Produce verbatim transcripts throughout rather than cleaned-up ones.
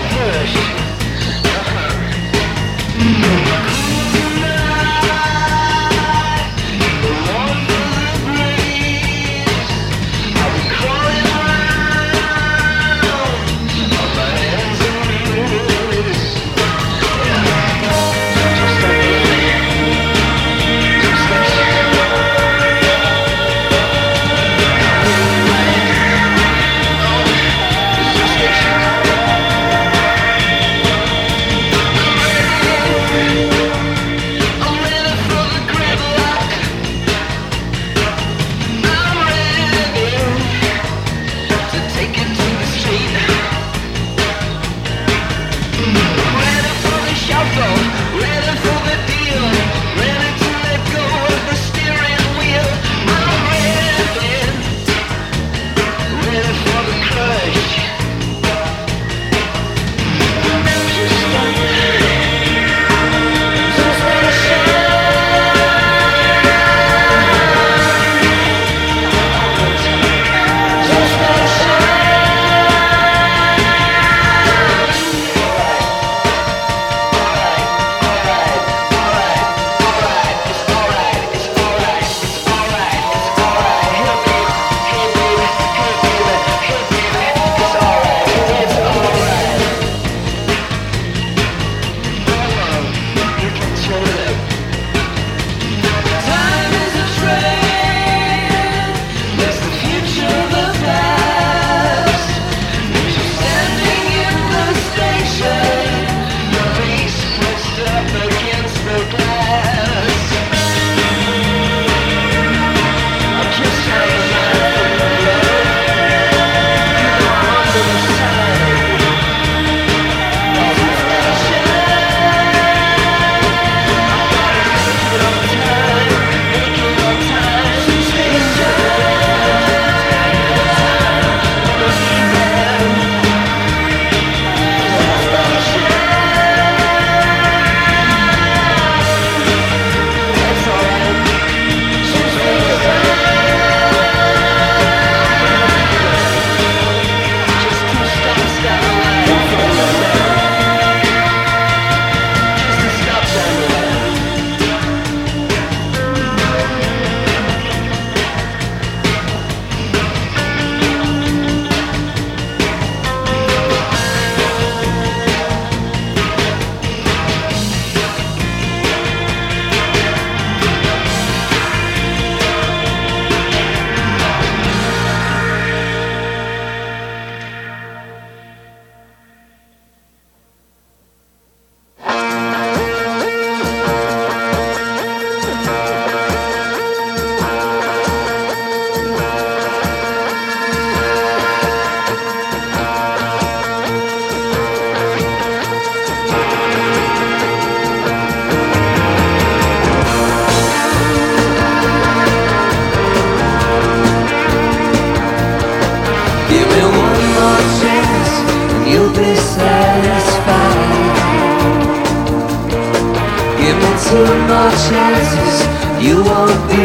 two more chances, you won't be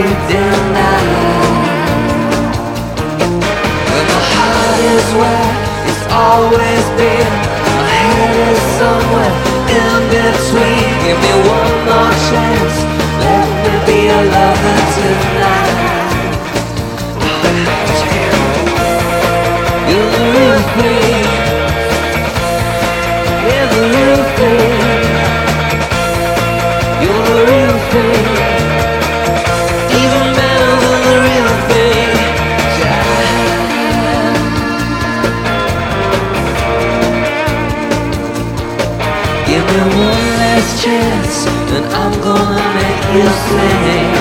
denied. When my heart is where it's always been, my head is somewhere in between. Give me one more chance, let me be a lover tonight. You're the real thing, you're the real thing. You're the real thing, even better than the real thing. Child. Give me one last chance, and I'm gonna make you sing.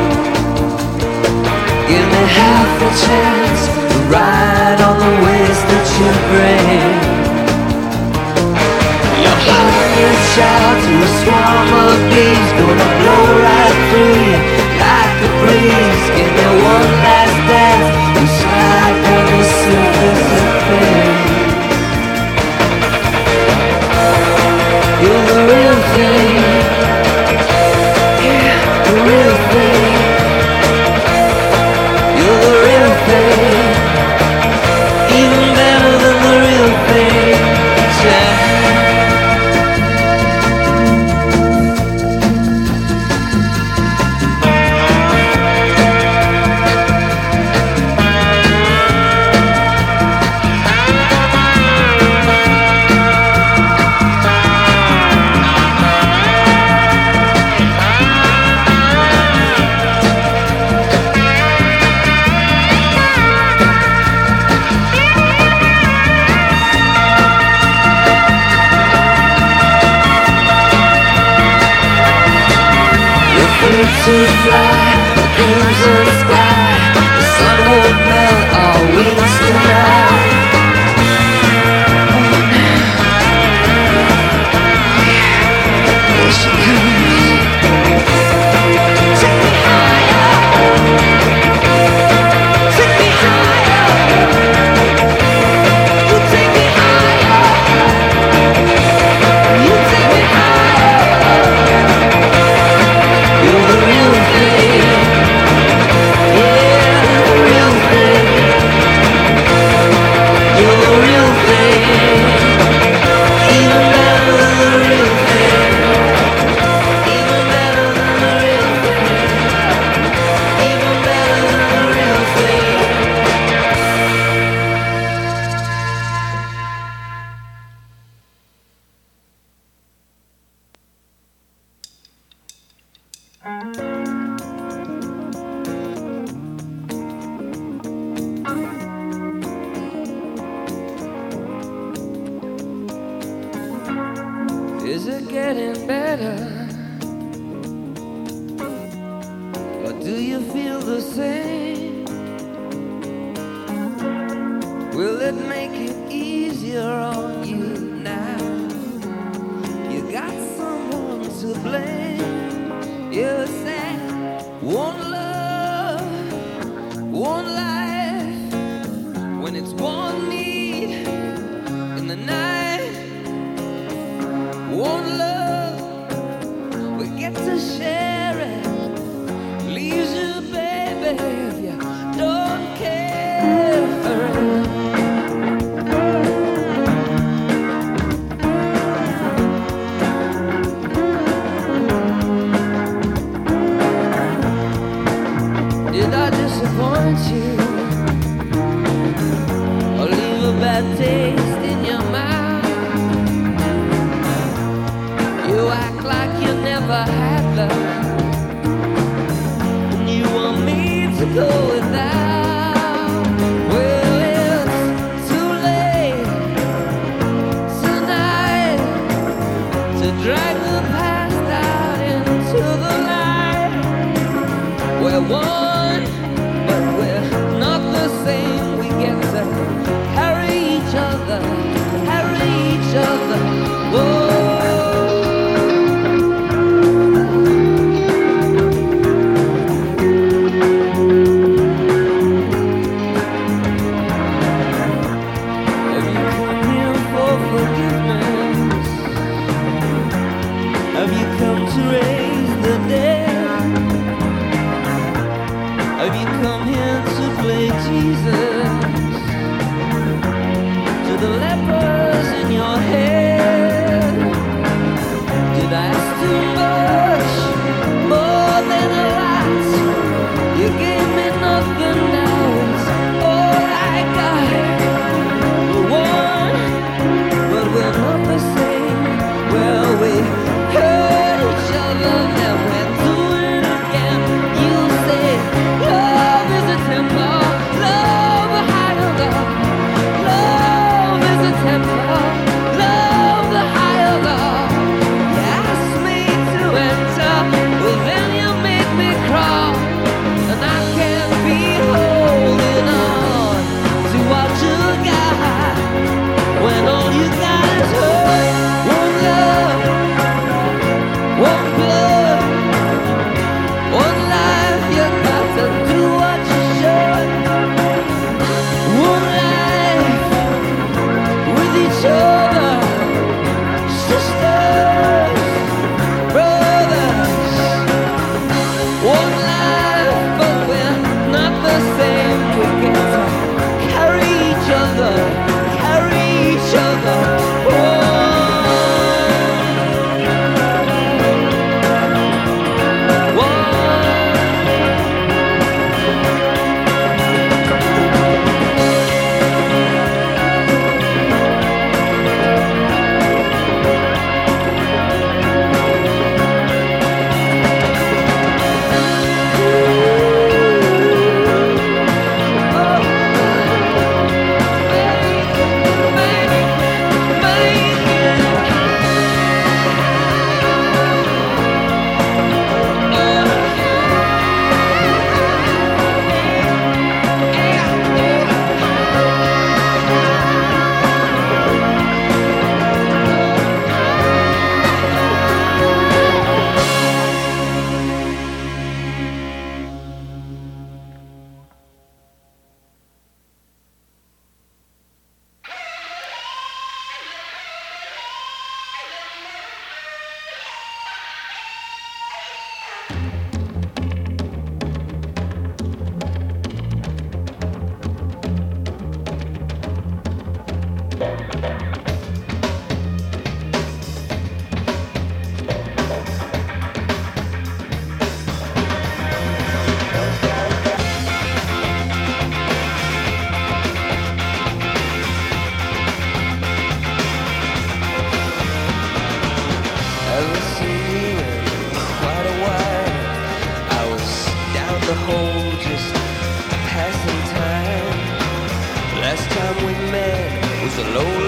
Give me half a chance to ride on the waves that you bring. Your heart reach out to a swarm of bees, gonna blow right through you like a breeze. Give me one last dance, we slide down the surface of things. You're the real thing, yeah, the real thing. You're the real thing, even better than the real thing. Yeah. Is it getting better? Or do you feel the same? Will it make it easier on you now? You got someone to blame. You said one love, one life. When it's one need in the night, one love, we get to share it. Leaves you, baby, if you don't care for it. Did I disappoint you? Or leave a bad taste in your mouth? You act like you never had love, and you want me to go without. Well, it's too late tonight to drag the past out into the light. We're one, but we're not the same. We get to carry each other, carry each other. Whoa.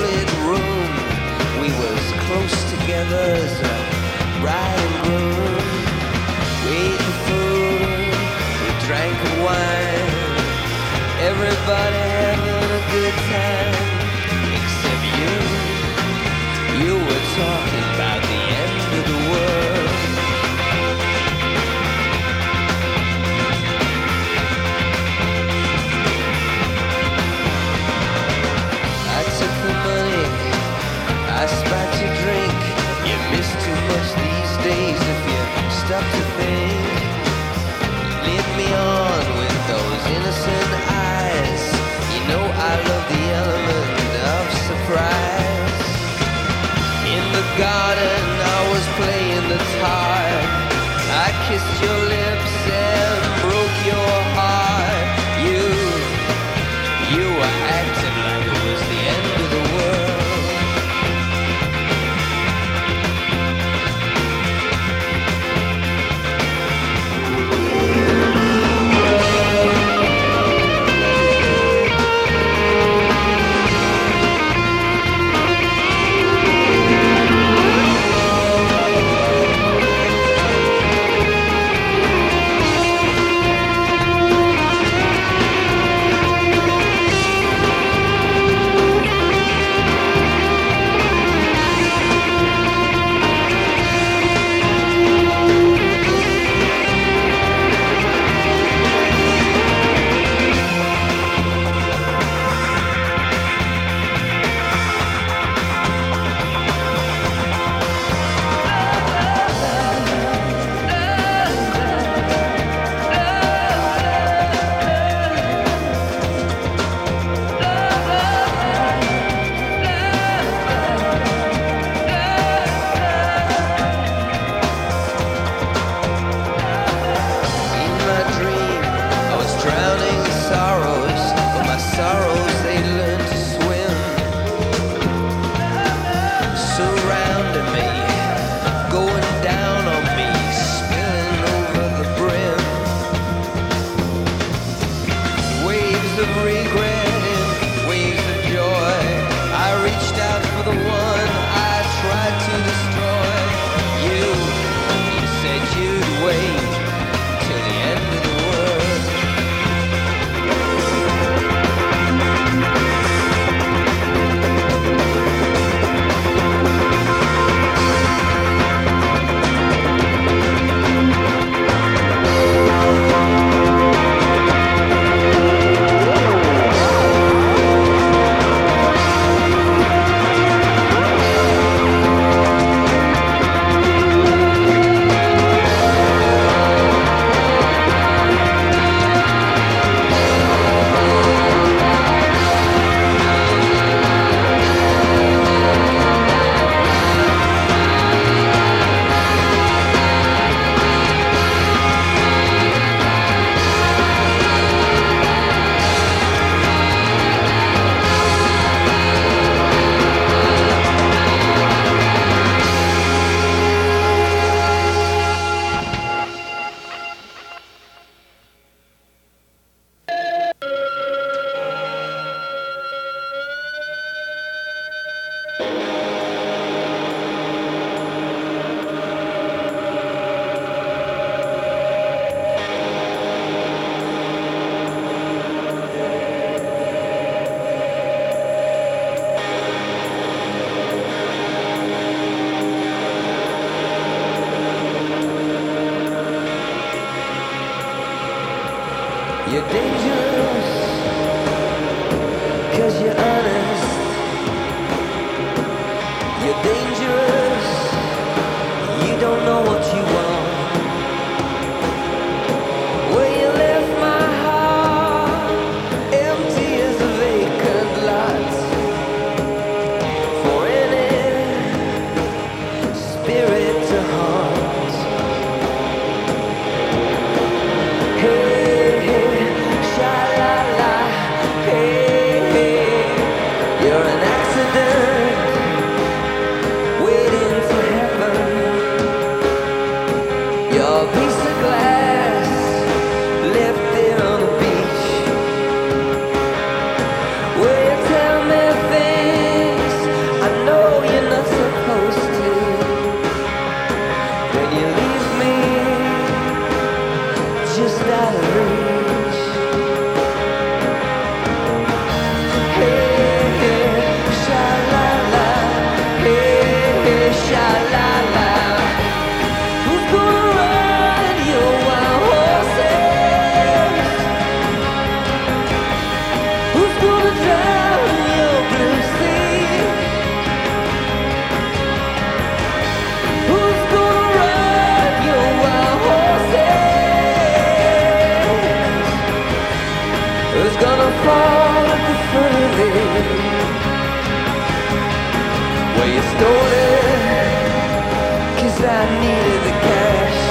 rented room. We was close together as a bride and groom. We ate the food, we drank the wine. Everybody having a good time, except you. You were talking about the end of the world. I took the money, I spiked your drink. You miss too much these days if you stop to think. Lead me on with those innocent eyes. You know I love the element of surprise. In the garden I was playing the tar. I kissed your lips and broke your heart. You, you were acting like it was the end of the world. You're dangerous, cause you're honest. You're dangerous, you don't know what you want. Well, you left my heart empty as a vacant lot for any spirit to haunt. Hey, hey, sha-la-la, hey, hey, you're an accident. Well, you stole it, cause I needed the cash.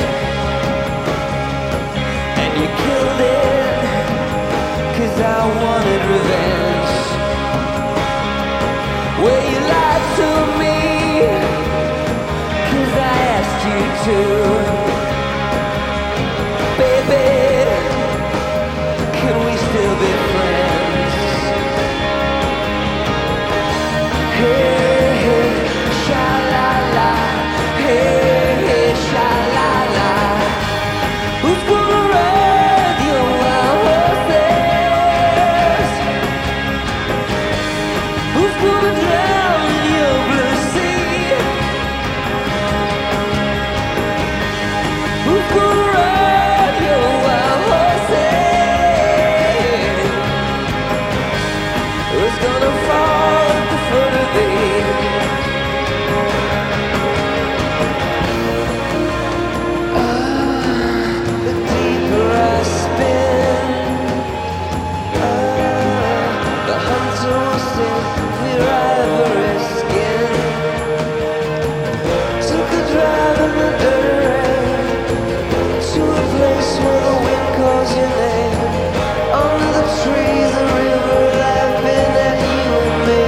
And you killed it, cause I wanted revenge. Well, you lied to me, cause I asked you to. Baby, can we still be friends? Hey, hey, sha-la-la. Hey, hey, sha-la-la. Who's gonna ride your wild horses? Who's gonna drown in your blue sea? Who's gonna ride your wild horses? Who's gonna fall at the foot of thee? The deeper I spin, ah, the hunter will sing their ivory skin. Took a drive in the dirt rain to a place where the wind calls your name. Under the trees, the river, laughing at you and me.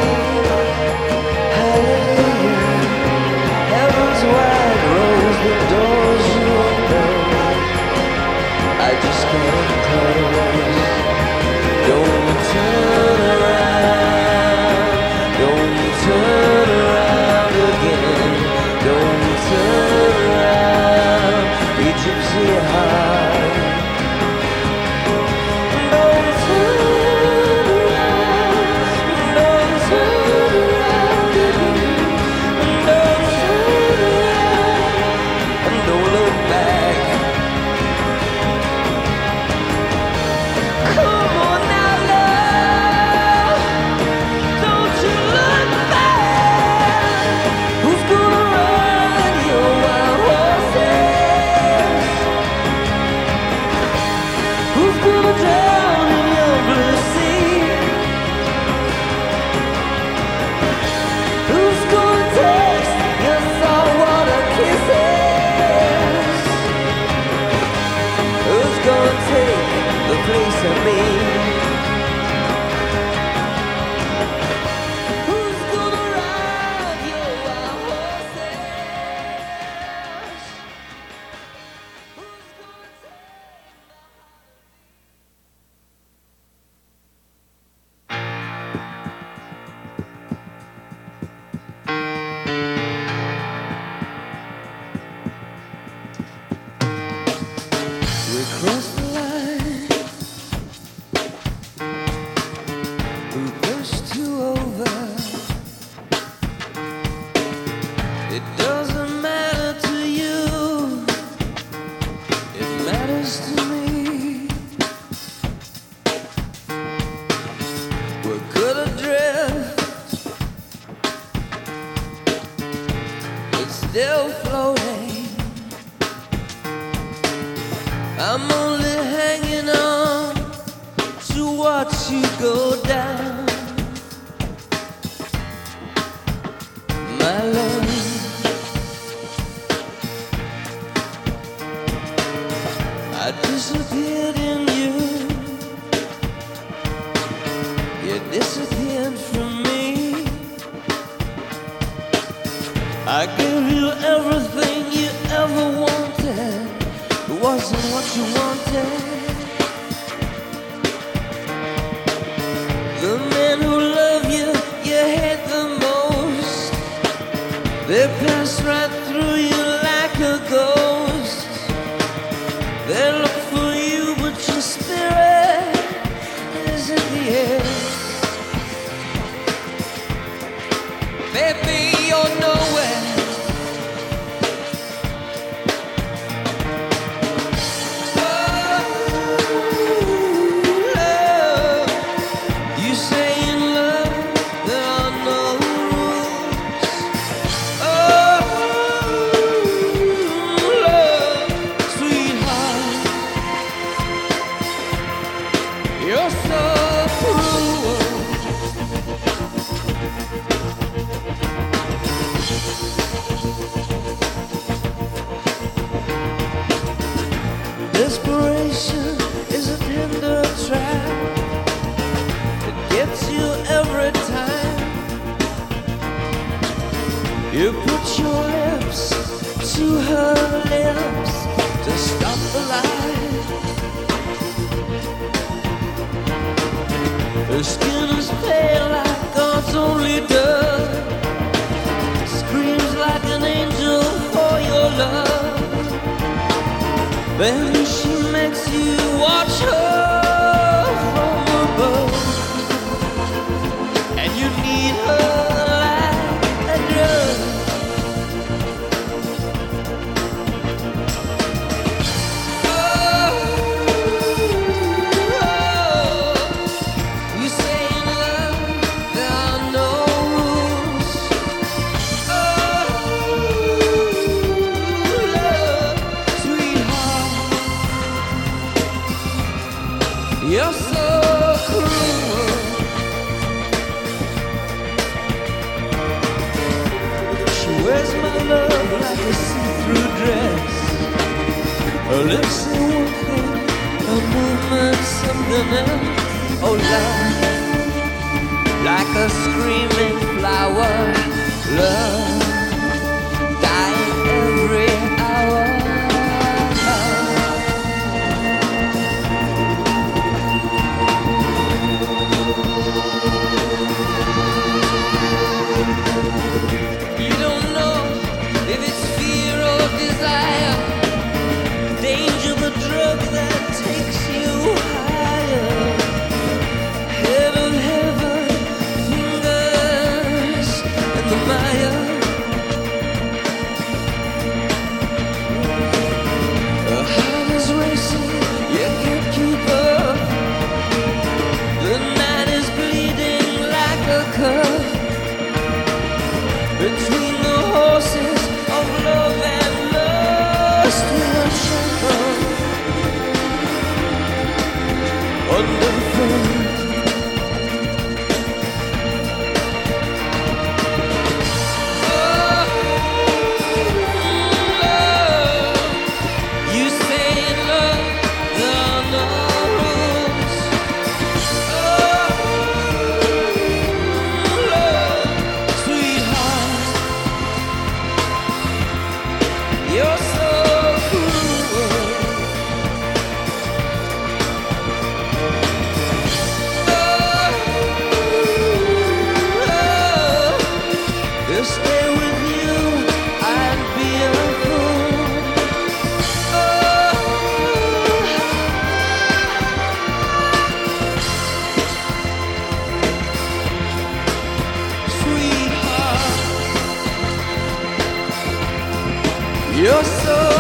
Hallelujah, heaven's wide rose, the doors you open. I just can't close. Don't turn around. Don't turn around again. Don't turn around. You gypsy heart. Don't turn around. Don't turn around again. Don't turn around. And don't look back. Come on now, love, don't you look back. Who's gonna ride your wild horses? Who's gonna drown in your blue sea? Who's gonna taste your saltwater kisses? Who's gonna take the place of me? Who's gonna ride your wild horses? Who's gonna take We crossed the line. Who pushed you over? It doesn't matter to you. It matters to me. We're good adrift. It's still floating. I'm only hanging on to watch you go down, my love. I disappeared in you. You disappeared from me. I gave you everything you ever wanted. It wasn't what you wanted. The men who love you, you hate the most. They pass right through you like a ghost. They look for you, but your spirit is in the air. Baby, you're nowhere. You're so cruel. You put your lips to her lips to stop the light. Her skin is pale like God's only dove, screams like an angel for your love. Then she makes you watch her from above, and you need her like a drug. You're so cruel. She wears my love like a see-through dress. Her lips say one thing, her movement something else. Oh, love, like a screaming flower. Love, dying every hour. You don't know if it's fear or desire, danger, the drug that takes you higher. Head of heaven, fingers in the mire. The heart is racing, you can't keep up. The night is bleeding like a cup between the horses of love and lust. We'll suffer under fire. Oh, love, you say love, there are no rules. Oh, love, sweetheart, you're so cruel. Oh, oh, to stay with you, I'd be a fool. Oh, sweetheart, you're so